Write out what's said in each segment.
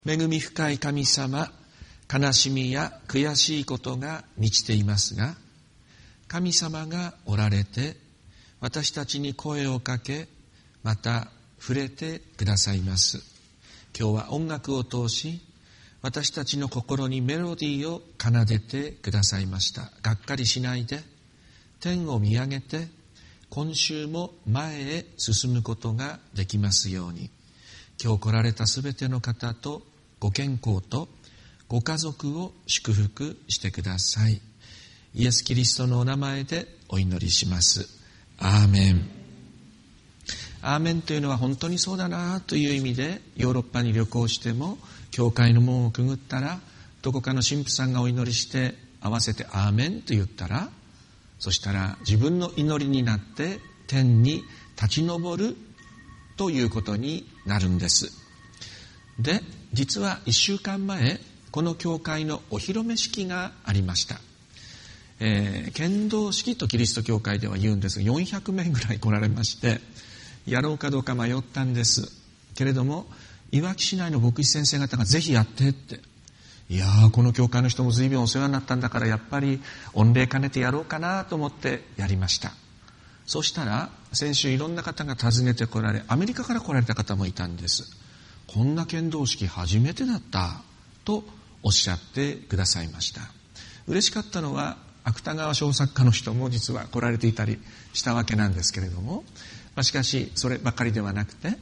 恵み深い神様、悲しみや悔しいことが満ちていますが、神様がおられて私たちに声をかけ、また触れてくださいます。今日は音楽を通し私たちの心にメロディーを奏でてくださいました。がっかりしないで天を見上げて今週も前へ進むことができますように、今日来られたすべての方とご健康とご家族を祝福してください。イエス・キリストのお名前でお祈りします。アーメン。アーメンというのは本当にそうだなという意味で、ヨーロッパに旅行しても教会の門をくぐったらどこかの神父さんがお祈りして合わせてアーメンと言ったら、そしたら自分の祈りになって天に立ち上るということになるんです。で、実は1週間前、この教会のお披露目式がありました。献堂式とキリスト教会では言うんですが、400名ぐらい来られまして、やろうかどうか迷ったんですけれども、いわき市内の牧師先生方がぜひやってって、いやー、この教会の人も随分お世話になったんだから、やっぱり御礼兼ねてやろうかなと思ってやりました。そしたら先週いろんな方が訪ねて来られ、アメリカから来られた方もいたんです。こんな献堂式初めてだったとおっしゃってくださいました。嬉しかったのは芥川賞作家の人も実は来られていたりしたわけなんですけれども、しかしそればかりではなくて、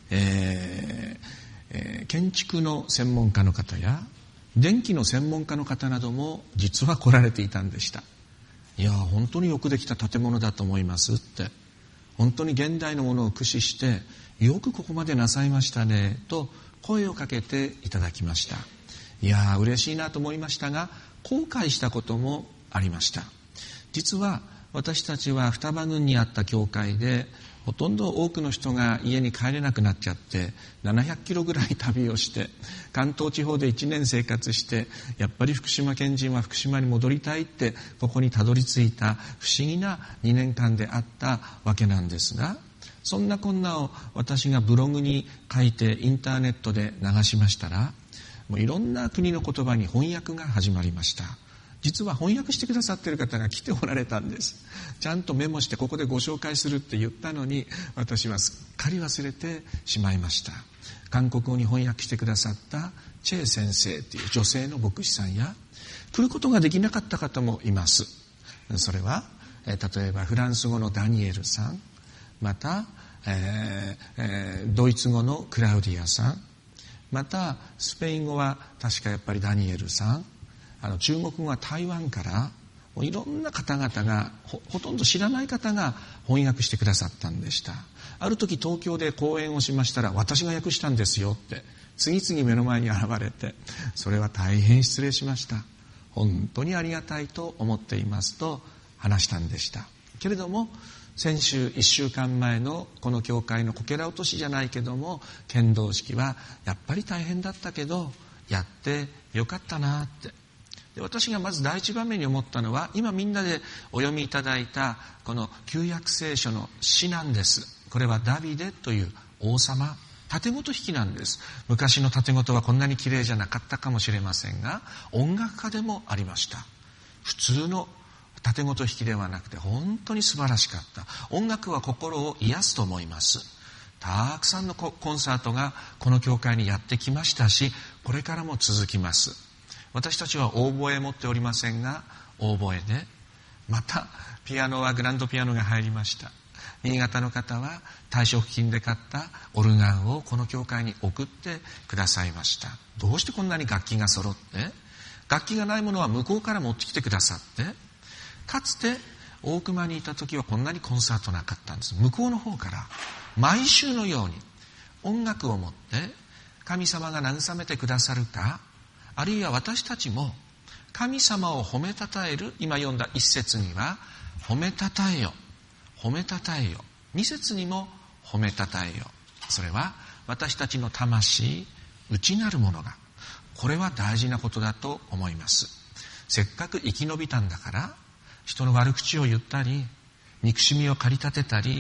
建築の専門家の方や電気の専門家の方なども実は来られていたんでした。いや、本当によくできた建物だと思いますって、本当に現代のものを駆使してよくここまでなさいましたねと声をかけていただきました。いや、嬉しいなと思いましたが、後悔したこともありました。実は私たちは双葉郡にあった教会で、ほとんど多くの人が家に帰れなくなっちゃって700キロぐらい旅をして関東地方で1年生活して、やっぱり福島県人は福島に戻りたいってここにたどり着いた不思議な2年間であったわけなんですが、そんなこんなを私がブログに書いてインターネットで流しましたら、もういろんな国の言葉に翻訳が始まりました。実は翻訳してくださっている方が来ておられたんです。ちゃんとメモしてここでご紹介するって言ったのに、私はすっかり忘れてしまいました。韓国語に翻訳してくださったチェイ先生という女性の牧師さんや、来ることができなかった方もいます。それは例えばフランス語のダニエルさん、また、ドイツ語のクラウディアさん、またスペイン語は確かやっぱりダニエルさん、中国語は台湾から、もういろんな方々が ほとんど知らない方が翻訳してくださったんでした。ある時東京で講演をしましたら、私が訳したんですよって次々目の前に現れて、それは大変失礼しました、本当にありがたいと思っていますと話したんでした。けれども先週1週間前のこの教会のこけら落としじゃないけども献堂式はやっぱり大変だったけどやってよかったなって。で、私がまず第一番目に思ったのは、今みんなでお読みいただいたこの旧約聖書の詩なんです。これはダビデという王様、盾事弾きなんです。昔の盾事はこんなに綺麗じゃなかったかもしれませんが、音楽家でもありました。普通の盾事弾きではなくて本当に素晴らしかった。音楽は心を癒すと思います。たくさんのコンサートがこの教会にやってきましたし、これからも続きます。私たちはオーボエ持っておりませんが、オーボエで、またピアノはグランドピアノが入りました。新潟の方は退職金で買ったオルガンをこの教会に送ってくださいました。どうしてこんなに楽器が揃って、楽器がないものは向こうから持ってきてくださって、かつて大熊にいた時はこんなにコンサートなかったんです。向こうの方から毎週のように音楽を持って神様が慰めてくださるか、あるいは私たちも神様を褒めたたえる、今読んだ一節には褒めたたえよ、褒めたたえよ、二節にも褒めたたえよ。それは私たちの魂、内なるものが、これは大事なことだと思います。せっかく生き延びたんだから、人の悪口を言ったり、憎しみを駆り立てたり、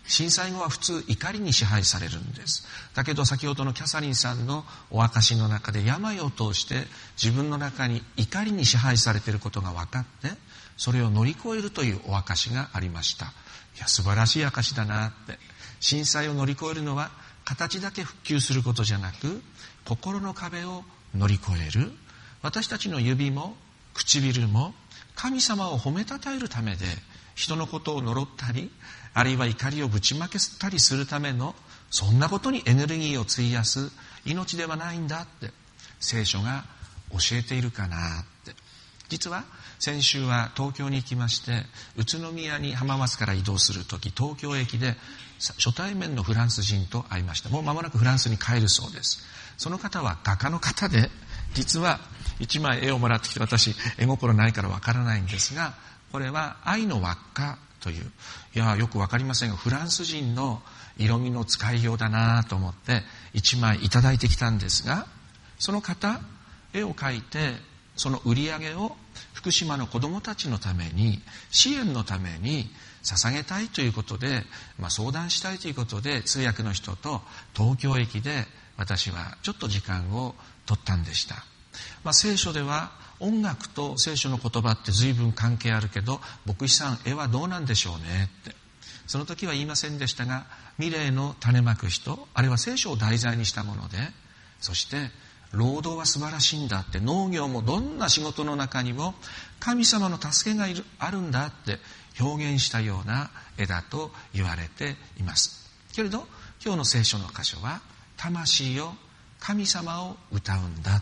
震災後は普通怒りに支配されるんです。だけど先ほどのキャサリンさんのお証の中で、病を通して自分の中に怒りに支配されていることが分かって、それを乗り越えるというお証がありました。いや、素晴らしい証だなって。震災を乗り越えるのは形だけ復旧することじゃなく、心の壁を乗り越える。私たちの指も唇も神様を褒めたたえるためで、人のことを呪ったり、あるいは怒りをぶちまけたりするための、そんなことにエネルギーを費やす命ではないんだって聖書が教えているかなって。実は先週は東京に行きまして、宇都宮に浜松から移動するとき、東京駅で初対面のフランス人と会いました。もう間もなくフランスに帰るそうです。その方は画家の方で、実は一枚絵をもらってきて、私絵心ないからわからないんですが、これは愛の輪っかという、いやよくわかりませんが、フランス人の色味の使いようだなと思って一枚いただいてきたんですが、その方絵を描いて、その売り上げを福島の子どもたちのために、支援のために捧げたいということで、相談したいということで、通訳の人と東京駅で私はちょっと時間を取ったんでした。聖書では音楽と聖書の言葉って随分関係あるけど、牧師さん絵はどうなんでしょうねって、その時は言いませんでしたが、ミレーの種まく人、あれは聖書を題材にしたもので、そして労働は素晴らしいんだって、農業もどんな仕事の中にも神様の助けがあるんだって表現したような絵だと言われていますけれど、今日の聖書の箇所は魂よ神様を歌うんだって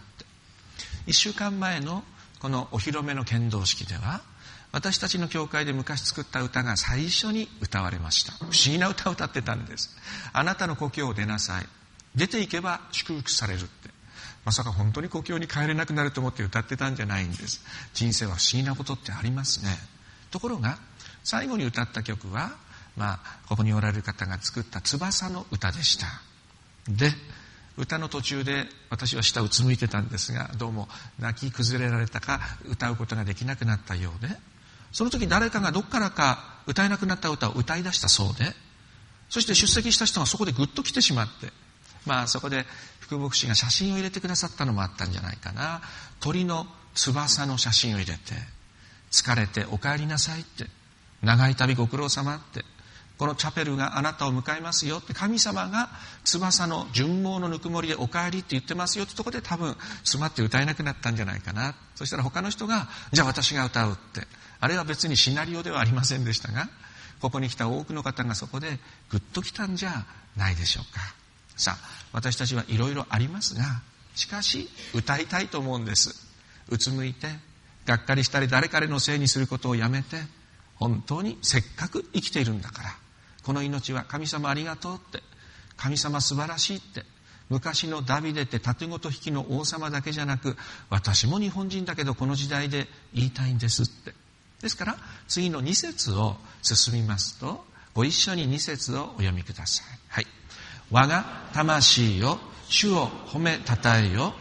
。1週間前のこのお披露目の献堂式では、私たちの教会で昔作った歌が最初に歌われました。不思議な歌を歌ってたんです。あなたの故郷を出なさい、出ていけば祝福されるって。まさか本当に故郷に帰れなくなると思って歌ってたんじゃないんです。人生は不思議なことってありますね。ところが最後に歌った曲は、ここにおられる方が作った翼の歌でした。で、歌の途中で私は下うつむいてたんですが、どうも泣き崩れられたか歌うことができなくなったようで、その時誰かがどっからか歌えなくなった歌を歌い出したそうで、そして出席した人がそこでグッと来てしまって、そこで副牧師が写真を入れてくださったのもあったんじゃないかな。鳥の翼の写真を入れて、疲れてお帰りなさいって、長い旅ご苦労様って、このチャペルがあなたを迎えますよって、神様が翼の順毛のぬくもりでお帰りって言ってますよってところで多分詰まって歌えなくなったんじゃないかな。そしたら他の人が、じゃあ私が歌うって、あれは別にシナリオではありませんでしたが、ここに来た多くの方がそこでグッと来たんじゃないでしょうか。さあ、私たちはいろいろありますが、しかし歌いたいと思うんです。うつむいてがっかりしたり誰彼のせいにすることをやめて、本当にせっかく生きているんだから、この命は神様ありがとうって、神様素晴らしいって、昔のダビデって盾ごと引きの王様だけじゃなく、私も日本人だけどこの時代で言いたいんですって。ですから次の2節を進みますと、ご一緒に2節をお読みください。はい。我が魂よ主を褒めたたえよ、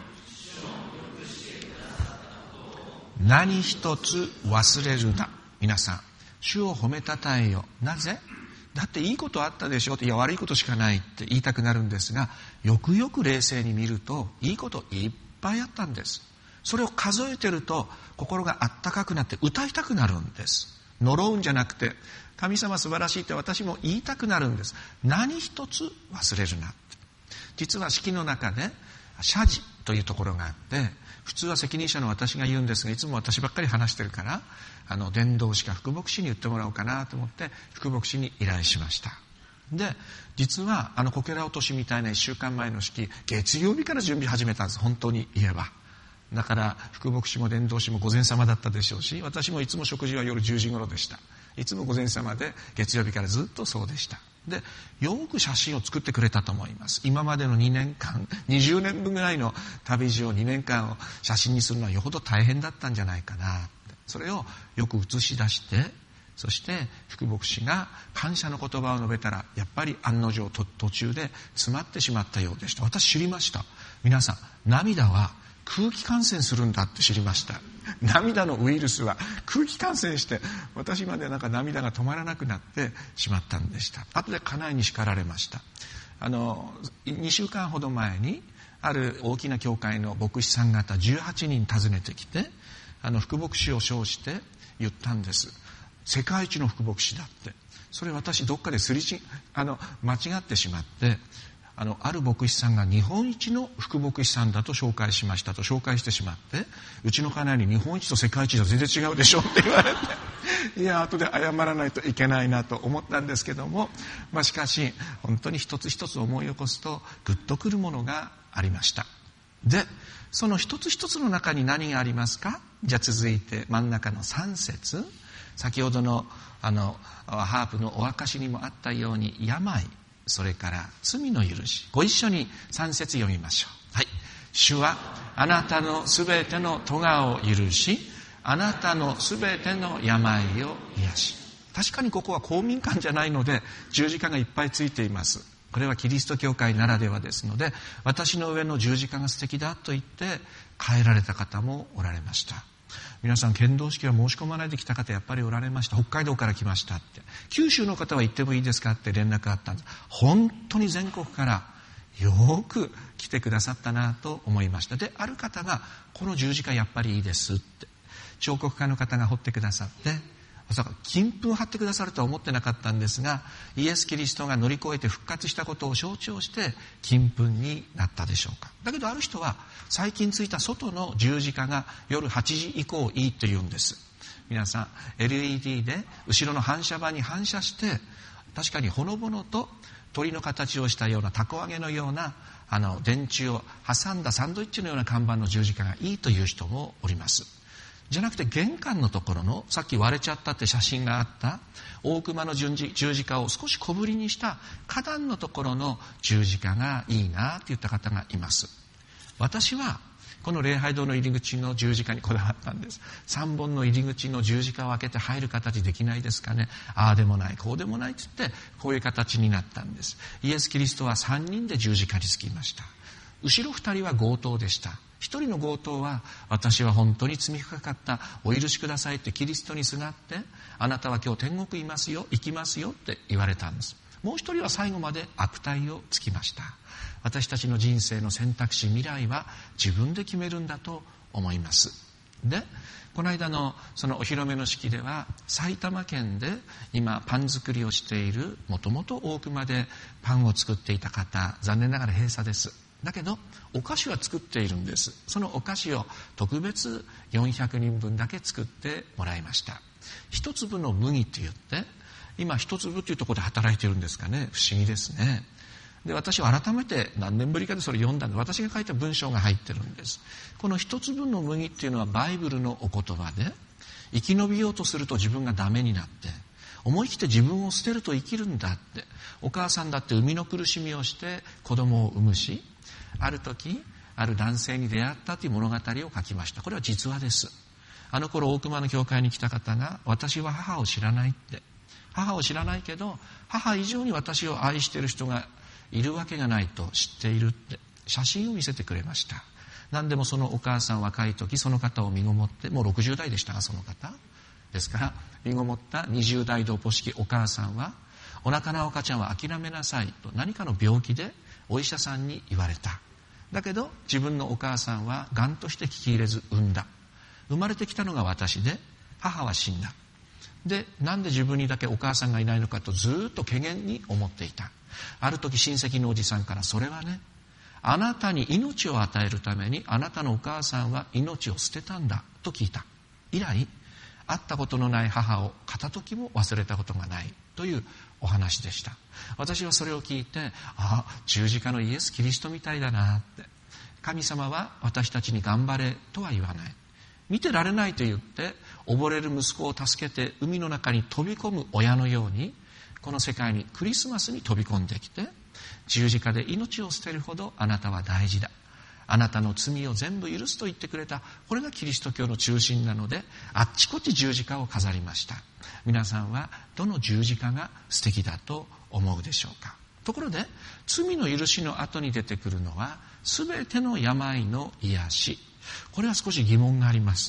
何一つ忘れるな。皆さん、主を褒めたたえよ。なぜ？だっていいことあったでしょって、いや悪いことしかないって言いたくなるんですが、よくよく冷静に見るといいこといっぱいあったんです。それを数えてると心があったかくなって歌いたくなるんです。呪うんじゃなくて、神様素晴らしいって私も言いたくなるんです。何一つ忘れるなって。実は式の中で謝辞というところがあって、普通は責任者の私が言うんですが、いつも私ばっかり話してるから、伝道師か副牧師に言ってもらおうかなと思って副牧師に依頼しました。で、実はこけら落としみたいな1週間前の式、月曜日から準備始めたんです。本当に言えば。だから副牧師も伝道師も午前様だったでしょうし、私もいつも食事は夜10時頃でした。いつも午前様で、月曜日からずっとそうでした。で、よく写真を作ってくれたと思います。今までの2年間、20年分ぐらいの旅路を2年間を写真にするのはよほど大変だったんじゃないかな。それをよく写し出して、そして副牧師が感謝の言葉を述べたら、やっぱり案の定途中で詰まってしまったようでした。私知りました。皆さん、涙は空気感染するんだって知りました。 涙のウイルスは空気感染して、私まで涙が止まらなくなってしまったんでした。後で家内に叱られました。2週間ほど前にある大きな教会の牧師さん方18人訪ねてきて、副牧師を称して言ったんです。世界一の副牧師だって。それ私どっかで間違ってしまって、ある牧師さんが日本一の副牧師さんだと紹介しましたと紹介してしまって、うちの家内に日本一と世界一じゃ全然違うでしょって言われて、いや後で謝らないといけないなと思ったんですけども、しかし本当に一つ一つ思い起こすとグッとくるものがありました。でその一つ一つの中に何がありますか。じゃあ続いて真ん中の3節、先ほどのハープのお証にもあったように、病、それから罪の許し、ご一緒に3節読みましょう。はい。主はあなたのすべての咎を許し、あなたのすべての病を癒し。確かにここは公民館じゃないので十字架がいっぱいついています。これはキリスト教会ならではですので、私の上の十字架が素敵だと言って帰られた方もおられました。皆さん剣道式は申し込まないで来た方やっぱりおられました。北海道から来ましたって、九州の方は行ってもいいですかって連絡があったんです。本当に全国からよく来てくださったなと思いました。である方がこの十字架やっぱりいいですって彫刻家の方が彫ってくださって、まさか金粉を貼ってくださるとは思ってなかったんですが、イエス・キリストが乗り越えて復活したことを象徴して金粉になったでしょうか。だけどある人は最近ついた外の十字架が夜8時以降いいって言うんです。皆さん LED で後ろの反射板に反射して、確かにほのぼのと鳥の形をしたようなたこ揚げのような電柱を挟んだサンドイッチのような看板の十字架がいいという人もおります。じゃなくて玄関のところのさっき割れちゃったって写真があった大熊の十字架を少し小ぶりにした花壇のところの十字架がいいなって言った方がいます。私はこの礼拝堂の入り口の十字架にこだわったんです。3本の入り口の十字架を開けて入る形できないですかね。ああでもないこうでもないって言ってこういう形になったんです。イエス・キリストは3人で十字架につきました。後ろ2人は強盗でした。一人の強盗は、私は本当に罪深かった、お許しくださいってキリストにすがって、あなたは今日天国いますよ、行きますよって言われたんです。もう一人は最後まで悪態をつきました。私たちの人生の選択肢、未来は自分で決めるんだと思います。でこの間のそのお披露目の式では、埼玉県で今パン作りをしている、もともと大熊でパンを作っていた方、残念ながら閉鎖です。だけどお菓子は作っているんです。そのお菓子を特別400人分だけ作ってもらいました。一粒の麦って言って、今一粒っていうところで働いているんですかね。不思議ですね。で私は改めて何年ぶりかでそれ読んだんで、私が書いた文章が入ってるんです。この一粒の麦っていうのはバイブルのお言葉で、生き延びようとすると自分がダメになって、思い切って自分を捨てると生きるんだって。お母さんだって生みの苦しみをして子供を産むし、ある時ある男性に出会ったという物語を書きました。これは実話です。あの頃大熊の教会に来た方が、私は母を知らないって、母を知らないけど母以上に私を愛している人がいるわけがないと知っているって写真を見せてくれました。何でもそのお母さん若い時その方を身ごもって、もう60代でしたがその方ですから、身ごもった20代同胞式お母さんは、お腹の赤ちゃんは諦めなさいと何かの病気でお医者さんに言われた。だけど自分のお母さんは癌として聞き入れず産んだ。生まれてきたのが私で、母は死んだ。でなんで自分にだけお母さんがいないのかとずっと怪訝に思っていた。ある時親戚のおじさんから、それはね、あなたに命を与えるためにあなたのお母さんは命を捨てたんだと聞いた。以来会ったことのない母を片時も忘れたことがないというお話でした。私はそれを聞いて、十字架のイエス・キリストみたいだなって。神様は私たちに頑張れとは言わない。見てられないと言って溺れる息子を助けて海の中に飛び込む親のように、この世界にクリスマスに飛び込んできて、十字架で命を捨てるほどあなたは大事だ、あなたの罪を全部許すと言ってくれた。これがキリスト教の中心なので、あっちこっち十字架を飾りました。皆さんはどの十字架が素敵だと思うでしょうか。ところで罪の許しの後に出てくるのは、すべての病の癒し。これは少し疑問があります。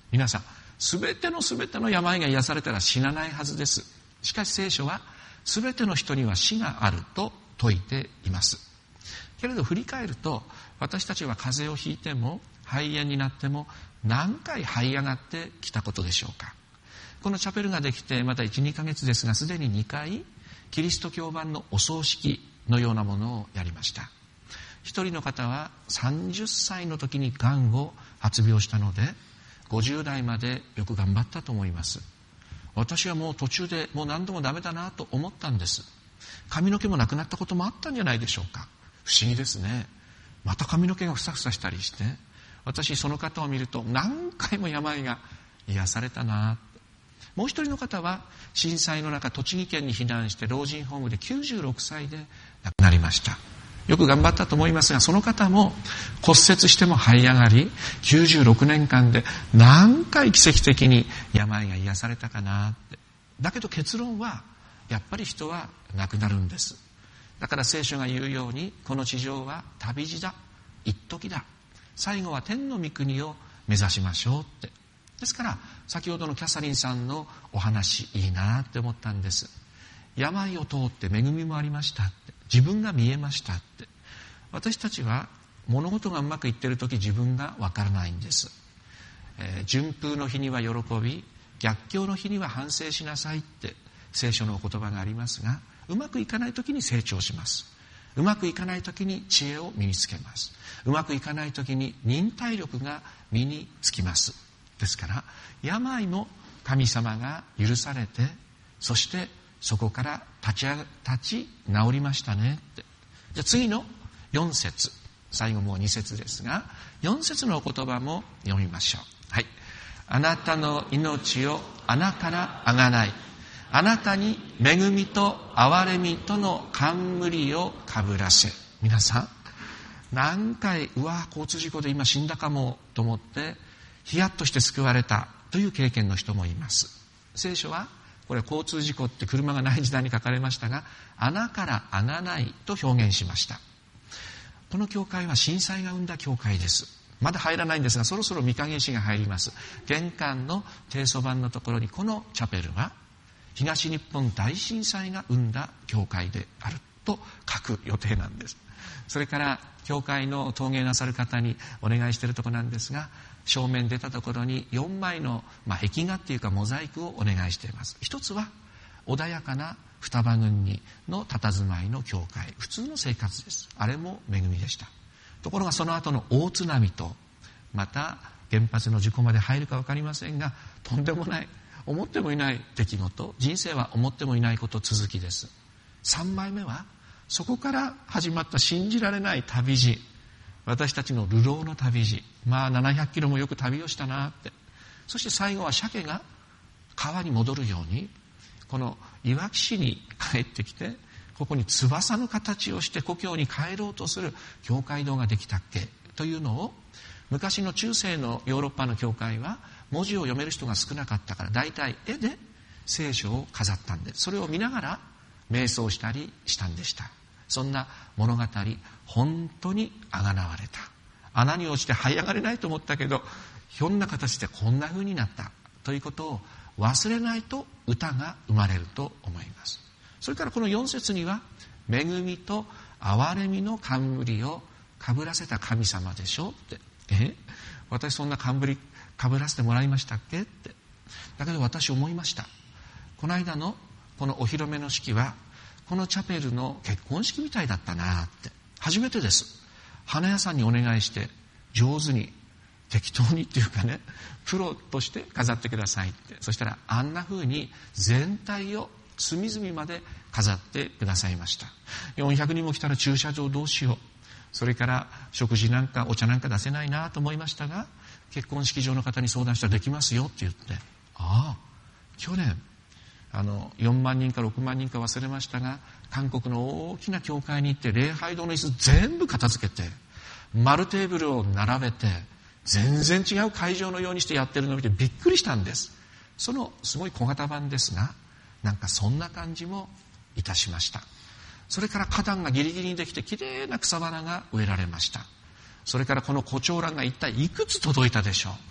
皆さん、すべての病が癒されたら死なないはずです。しかし聖書はすべての人には死があると説いています。けれど振り返ると、私たちは風邪をひいても肺炎になっても何回這い上がってきたことでしょうか。このチャペルができてまた 1,2 ヶ月ですが、すでに2回キリスト教版のお葬式のようなものをやりました。一人の方は30歳の時にがんを発病したので、50代までよく頑張ったと思います。私はもう途中でもう何度もダメだなと思ったんです。髪の毛もなくなったこともあったんじゃないでしょうか。不思議ですね。また髪の毛がふさふさしたりして、私その方を見ると何回も病が癒されたな。もう一人の方は震災の中、栃木県に避難して老人ホームで96歳で亡くなりました。よく頑張ったと思いますが、その方も骨折しても這い上がり、96年間で何回奇跡的に病が癒されたかなって。だけど結論はやっぱり人は亡くなるんです。だから聖書が言うように、この地上は旅路だ、一時だ、最後は天の御国を目指しましょうって。ですから先ほどのキャサリンさんのお話、いいなって思ったんです。病を通って恵みもありましたって、自分が見えましたって。私たちは物事がうまくいっている時、自分がわからないんです。順風の日には喜び、逆境の日には反省しなさいって聖書のお言葉がありますが、うまくいかない時に成長します。うまくいかない時に知恵を身につけます。うまくいかない時に忍耐力が身につきます。ですから病も神様が許されて、そしてそこから立ち直りましたねって。じゃあ次の4節、最後もう2節ですが、4節のお言葉も読みましょう。はい。あなたの命を穴からあがない、あなたに恵みと憐れみとの冠をかぶらせ。皆さん、何回交通事故で今死んだかもと思ってヒヤッとして救われたという経験の人もいます。聖書はこれ交通事故って車がない時代に書かれましたが、穴からあがないと表現しました。この教会は震災が生んだ教会です。まだ入らないんですが、そろそろ御影石が入ります。玄関の低層板のところにこのチャペルは東日本大震災が生んだ教会であると書く予定なんです。それから教会の陶芸なさる方にお願いしているところなんですが、正面出たところに4枚の壁画っていうかモザイクをお願いしています。一つは穏やかな双葉郡にの佇まいの教会、普通の生活です。あれも恵みでした。ところがその後の大津波と、また原発の事故まで入るか分かりませんが、とんでもない、思ってもいない出来事、人生は思ってもいないこと続きです。3枚目はそこから始まった信じられない旅路、私たちの流浪の旅路、700キロもよく旅をしたなって。そして最後は鮭が川に戻るように、このいわき市に帰ってきて、ここに翼の形をして故郷に帰ろうとする教会堂ができたっけというのを、昔の中世のヨーロッパの教会は文字を読める人が少なかったから、大体絵で聖書を飾ったんで、それを見ながら瞑想したりしたんでした。そんな物語、本当にあがなわれた。穴に落ちて這い上がれないと思ったけど、ひょんな形でこんな風になったということを忘れないと歌が生まれると思います。それからこの4節には、恵みと憐れみの冠をかぶらせた神様でしょって。私そんな冠かぶらせてもらいましたっけって。だけど私思いました。この間のこのお披露目の式は、このチャペルの結婚式みたいだったなって。初めてです。花屋さんにお願いして上手に適当にっていうかね、プロとして飾ってくださいって。そしたらあんな風に全体を隅々まで飾ってくださいました。400人も来たら駐車場どうしよう、それから食事なんかお茶なんか出せないなと思いましたが、結婚式場の方に相談したらできますよって言って、去年4万人か6万人か忘れましたが、韓国の大きな教会に行って礼拝堂の椅子全部片付けて丸テーブルを並べて全然違う会場のようにしてやってるのを見てびっくりしたんです。そのすごい小型版ですが、なんかそんな感じもいたしました。それから花壇がギリギリにできてきれいな草花が植えられました。それからこの胡蝶蘭が一体いくつ届いたでしょう。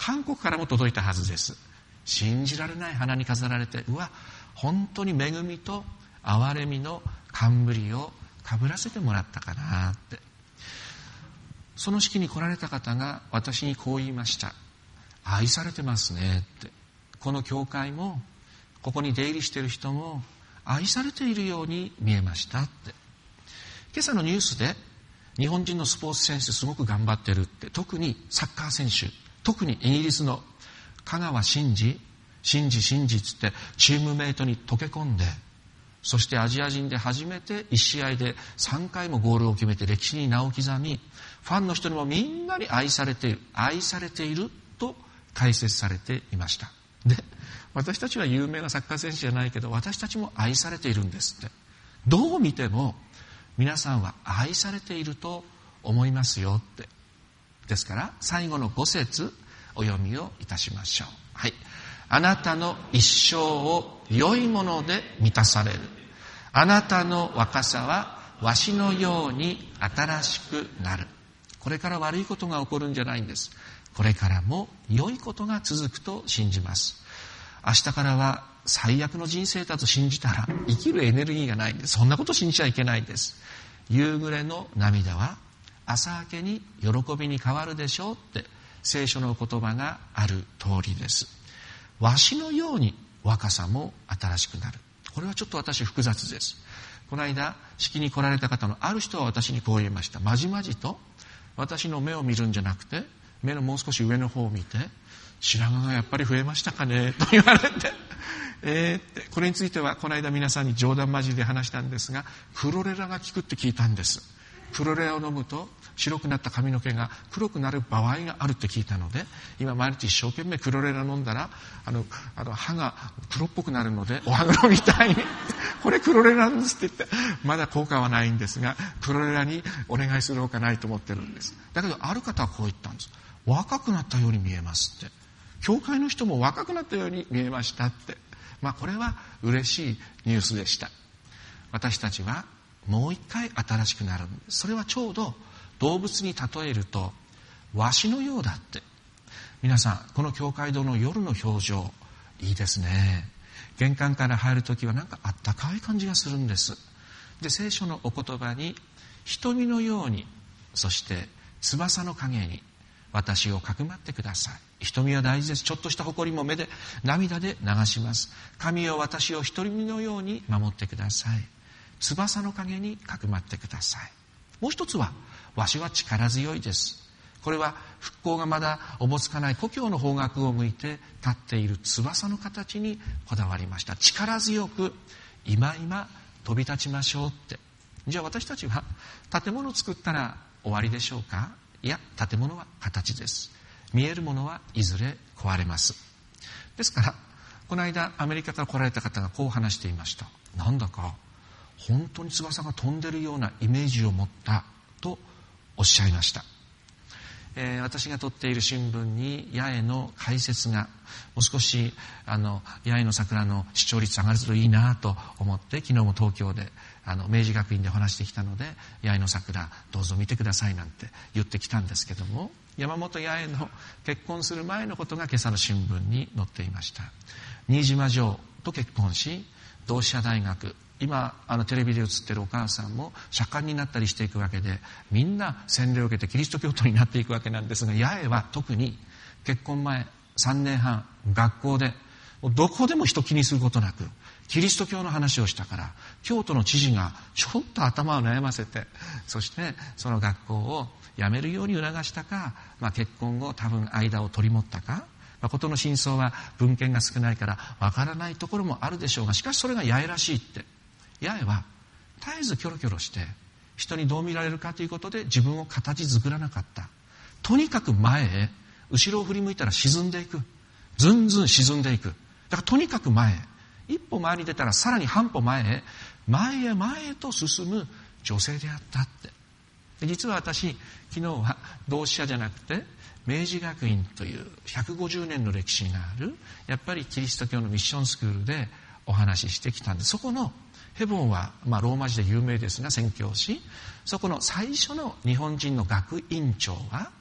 韓国からも届いたはずです。信じられない花に飾られて、うわ、本当に恵みと憐れみの冠をかぶらせてもらったかなって。その式に来られた方が私にこう言いました。愛されてますねって。この教会もここに出入りしている人も愛されているように見えましたって。今朝のニュースで日本人のスポーツ選手すごく頑張ってるって、特にサッカー選手、特にイギリスの香川真司つってチームメイトに溶け込んで、そしてアジア人で初めて1試合で3回もゴールを決めて歴史に名を刻み、ファンの人にもみんなに愛されていると解説されていました。で、私たちは有名なサッカー選手じゃないけど、私たちも愛されているんですって。どう見ても皆さんは愛されていると思いますよって。ですから最後の5節お読みをいたしましょう。はい。あなたの一生を良いもので満たされる。あなたの若さはわしのように新しくなる。これから悪いことが起こるんじゃないんです。これからも良いことが続くと信じます。明日からは最悪の人生だと信じたら生きるエネルギーがないんです。そんなこと信じちゃいけないんです。夕暮れの涙は朝明けに喜びに変わるでしょうって聖書の言葉がある通りです。わしのように若さも新しくなる。これはちょっと私複雑です。この間式に来られた方のある人は私にこう言いました。まじまじと私の目を見るんじゃなくて、目のもう少し上の方を見て、白髪がやっぱり増えましたかねと言われて、これについてはこの間皆さんに冗談交じりで話したんですが、クロレラが効くって聞いたんです。クロレラを飲むと白くなった髪の毛が黒くなる場合があるって聞いたので、今毎日一生懸命クロレラ飲んだら歯が黒っぽくなるので、お歯黒みたいにこれクロレラなんですって言って、まだ効果はないんですが、クロレラにお願いするほかないと思ってるんです。だけどある方はこう言ったんです。若くなったように見えますって。教会の人も若くなったように見えましたって。これは嬉しいニュースでした。私たちはもう一回新しくなるんです。それはちょうど動物に例えるとワシのようだって。皆さん、この教会堂の夜の表情いいですね。玄関から入るときはなんかあったかい感じがするんです。で、聖書のお言葉に瞳のように、そして翼の影に私をかくまってください。瞳は大事です。ちょっとした埃も目で涙で流します。神よ、私を瞳のように守ってください。翼の影にかくまってください。もう一つは、わしは力強いです。これは復興がまだおぼつかない故郷の方角を向いて立っている翼の形にこだわりました。力強く今飛び立ちましょうって。じゃあ私たちは建物を作ったら終わりでしょうか？いや、建物は形です。見えるものはいずれ壊れます。ですからこの間アメリカから来られた方がこう話していました。なんだか本当に翼が飛んでるようなイメージを持ったとおっしゃいました。私が撮っている新聞に八重の解説がもう少し八重の桜の視聴率上がるといいなと思って、昨日も東京で明治学院でお話してきたので、八重の桜どうぞ見てくださいなんて言ってきたんですけども、山本八重の結婚する前のことが今朝の新聞に載っていました。新島城と結婚し、同志社大学、今テレビで映ってるお母さんも社官になったりしていくわけで、みんな洗礼を受けてキリスト教徒になっていくわけなんですが、八重は特に結婚前3年半学校でどこでも人気にすることなくキリスト教の話をしたから、京都の知事がちょっと頭を悩ませて、そしてその学校を辞めるように促したか、結婚後多分間を取り持ったか、ことの真相は文献が少ないからわからないところもあるでしょうが、しかしそれが八重らしいって。八重は絶えずキョロキョロして人にどう見られるかということで自分を形作らなかった。とにかく前へ、後ろを振り向いたら沈んでいく、ずんずん沈んでいく。だからとにかく前へ、一歩前に出たらさらに半歩前へ、前へと進む女性であったって。で、実は私昨日は同志社じゃなくて明治学院という150年の歴史があるやっぱりキリスト教のミッションスクールでお話ししてきたんで、そこのヘボンはローマ字で有名ですが宣教師、そこの最初の日本人の学院長は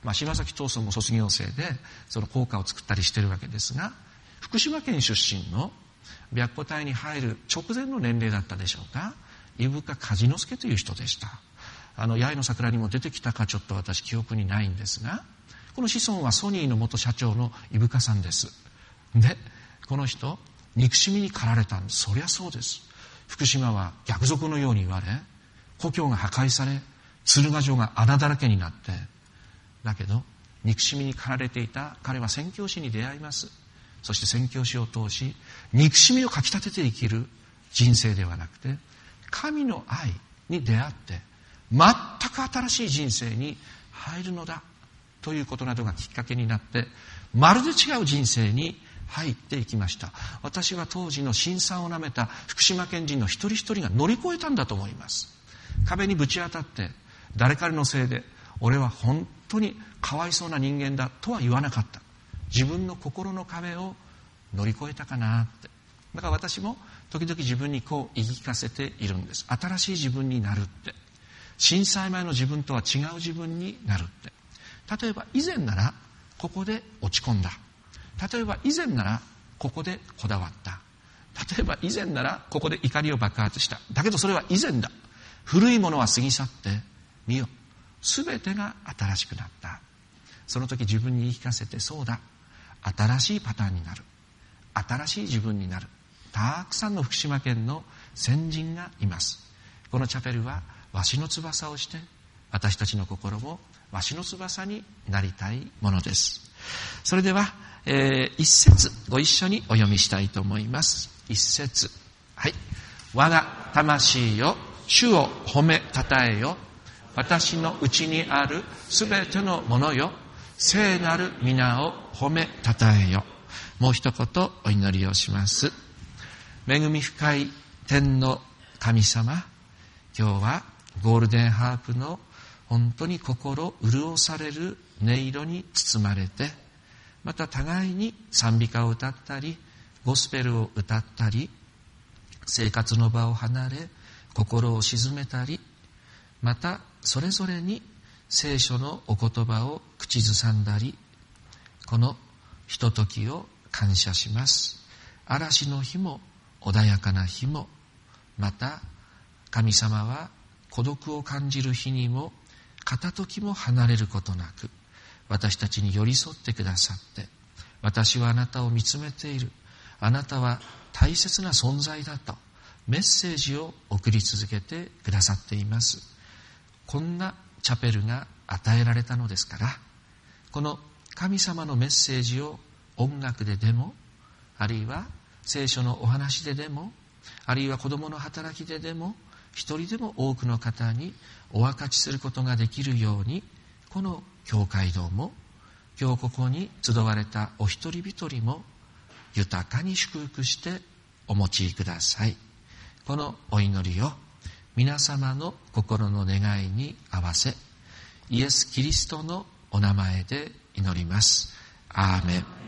柴崎藤村も卒業生でその校歌を作ったりしてるわけですが、福島県出身の白虎隊に入る直前の年齢だったでしょうか、伊深梶之助という人でした。八重の桜にも出てきたかちょっと私記憶にないんですが、この子孫はソニーの元社長の伊深さんです。でこの人憎しみに駆られたんです。そりゃそうです。福島は逆賊のように言われ、故郷が破壊され、鶴ヶ城が穴だらけになって、だけど憎しみに駆られていた彼は宣教師に出会います。そして宣教師を通し憎しみをかきたてて生きる人生ではなくて、神の愛に出会って全く新しい人生に入るのだということなどがきっかけになって、まるで違う人生に入っていきました。私は当時の辛酸をなめた福島県人の一人一人が乗り越えたんだと思います。壁にぶち当たって誰かのせいで俺は本当にかわいそうな人間だとは言わなかった。自分の心の壁を乗り越えたかなって。だから私も時々自分にこう言い聞かせているんです。新しい自分になるって、震災前の自分とは違う自分になるって。例えば以前ならここで落ち込んだ、例えば以前ならここでこだわった、例えば以前ならここで怒りを爆発した。だけどそれは以前だ。古いものは過ぎ去って見よ、すべてが新しくなった。その時自分に言い聞かせて、そうだ、新しいパターンになる、新しい自分になる。たくさんの福島県の先人がいます。このチャペルはわしの翼をして、私たちの心もわしの翼になりたいものです。それでは、一節ご一緒にお読みしたいと思います。一節、はい。我が魂よ、主を褒めたたえよ。私のうちにあるすべてのものよ、聖なる皆を褒めたたえよ。もう一言お祈りをします。恵み深い天の神様、今日はゴールデンハープの本当に心潤される音色に包まれて、また互いに賛美歌を歌ったりゴスペルを歌ったり、生活の場を離れ心を静めたり、またそれぞれに聖書のお言葉を口ずさんだり、このひとときを感謝します。嵐の日も穏やかな日も、また神様は孤独を感じる日にも片時も離れることなく私たちに寄り添ってくださって、私はあなたを見つめている、あなたは大切な存在だとメッセージを送り続けてくださっています。こんなチャペルが与えられたのですから、この神様のメッセージを音楽ででも、あるいは聖書のお話ででも、あるいは子供の働きででも、一人でも多くの方にお分かちすることができるように、この教会堂も今日ここに集われたお一人一人も豊かに祝福してお持ちください。このお祈りを皆様の心の願いに合わせ、イエス・キリストのお名前で祈ります。アーメン。